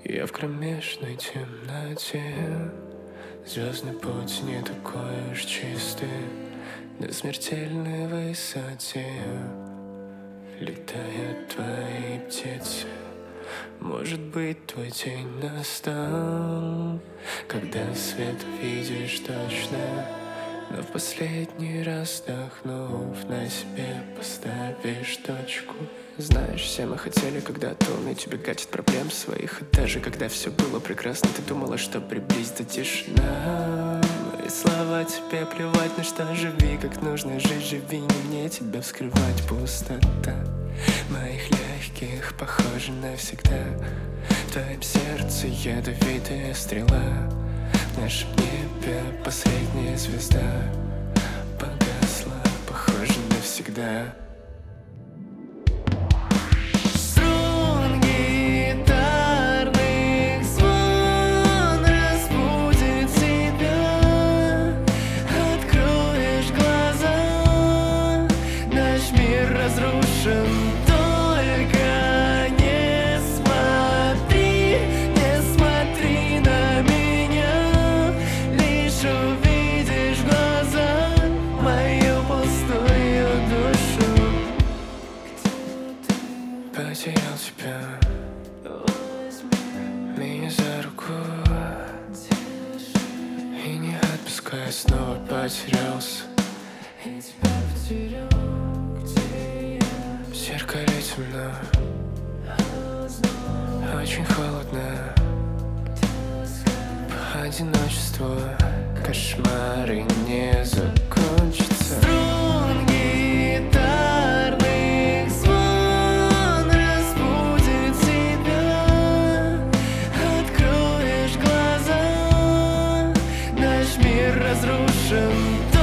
Я в кромешной темноте. Звездный путь не такой уж чистый. На смертельной высоте летают твои птицы. Может быть, твой день настал, когда свет увидишь точно, но в последний раз вдохнув, на себе поставишь точку. Знаешь, все мы хотели когда-то уметь убегать от проблем своих. И даже когда все было прекрасно, ты думала, что приблизится тишина. Мои слова тебе плевать, на что живи, как нужно жить, живи, не мне тебя вскрывать. Пустота моих легких похожа навсегда. В твоем сердце ядовитая стрела. В нашем небе последняя звезда погасла, похоже, навсегда. Струн гитарных звон разбудит тебя. Откроешь глаза, наш мир разрушен. Потерял тебя, меня за руку, и не отпускай, снова потерялся. В зеркале темно, очень холодно. По одиночеству кошмары не закончатся. Разрушен.